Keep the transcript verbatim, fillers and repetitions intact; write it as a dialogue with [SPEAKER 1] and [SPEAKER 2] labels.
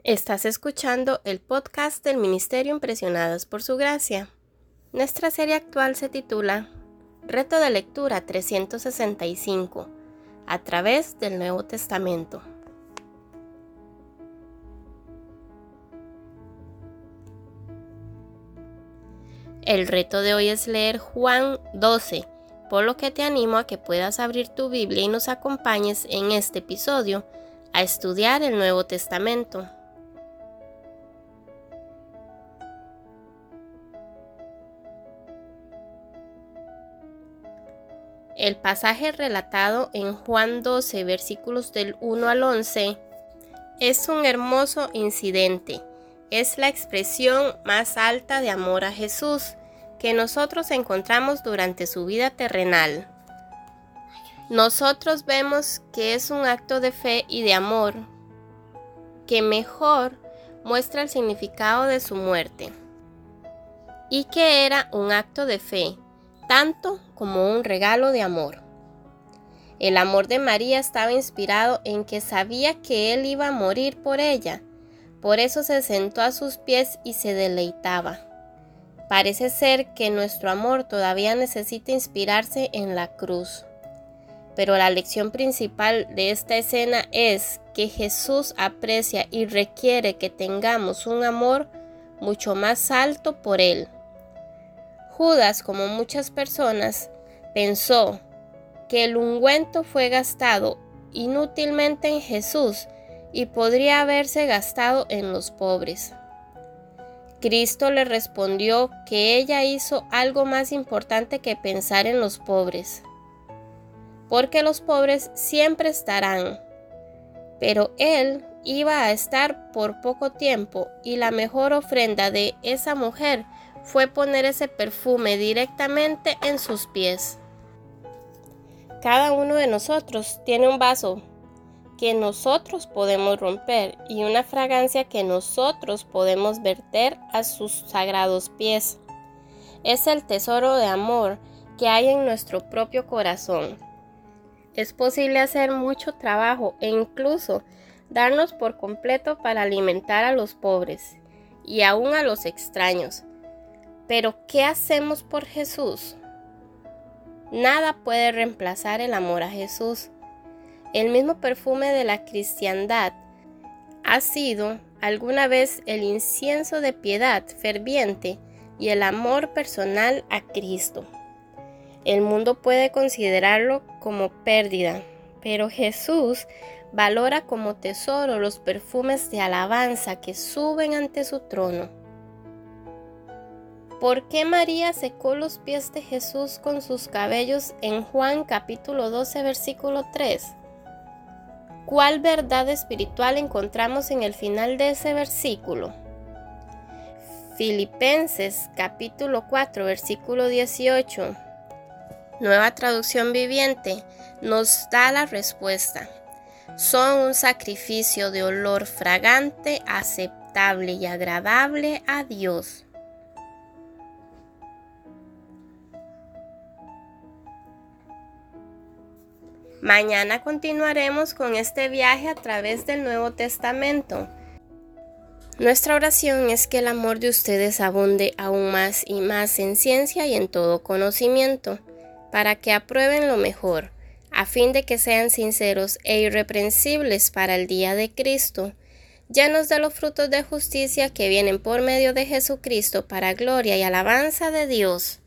[SPEAKER 1] Estás escuchando el podcast del Ministerio Impresionadas por Su Gracia. Nuestra serie actual se titula Reto de Lectura trescientos sesenta y cinco, a través del Nuevo Testamento. El reto de hoy es leer Juan doce, por lo que te animo a que puedas abrir tu Biblia y nos acompañes en este episodio a estudiar el Nuevo Testamento. El pasaje relatado en Juan doce, versículos del uno al once, es un hermoso incidente. Es la expresión más alta de amor a Jesús que nosotros encontramos durante su vida terrenal. Nosotros vemos que es un acto de fe y de amor que mejor muestra el significado de su muerte, y que era un acto de fe tanto como un regalo de amor. El amor de María estaba inspirado en que sabía que Él iba a morir por ella. Por eso se sentó a sus pies y se deleitaba. Parece ser que nuestro amor todavía necesita inspirarse en la cruz. Pero la lección principal de esta escena es que Jesús aprecia y requiere que tengamos un amor mucho más alto por Él. Judas, como muchas personas, pensó que el ungüento fue gastado inútilmente en Jesús y podría haberse gastado en los pobres. Cristo le respondió que ella hizo algo más importante que pensar en los pobres, porque los pobres siempre estarán, pero Él iba a estar por poco tiempo, y la mejor ofrenda de esa mujer fue poner ese perfume directamente en sus pies. Cada uno de nosotros tiene un vaso que nosotros podemos romper y una fragancia que nosotros podemos verter a sus sagrados pies. Es el tesoro de amor que hay en nuestro propio corazón. Es posible hacer mucho trabajo e incluso darnos por completo para alimentar a los pobres y aún a los extraños. Pero, ¿qué hacemos por Jesús? Nada puede reemplazar el amor a Jesús. El mismo perfume de la cristiandad ha sido alguna vez el incienso de piedad ferviente y el amor personal a Cristo. El mundo puede considerarlo como pérdida, pero Jesús valora como tesoro los perfumes de alabanza que suben ante su trono. ¿Por qué María secó los pies de Jesús con sus cabellos en Juan capítulo doce, versículo tres? ¿Cuál verdad espiritual encontramos en el final de ese versículo? Filipenses capítulo cuatro, versículo dieciocho, Nueva Traducción Viviente, nos da la respuesta. Son un sacrificio de olor fragante, aceptable y agradable a Dios. Mañana continuaremos con este viaje a través del Nuevo Testamento. Nuestra oración es que el amor de ustedes abunde aún más y más en ciencia y en todo conocimiento, para que aprueben lo mejor, a fin de que sean sinceros e irreprensibles para el día de Cristo, llenos de los frutos de justicia que vienen por medio de Jesucristo para gloria y alabanza de Dios.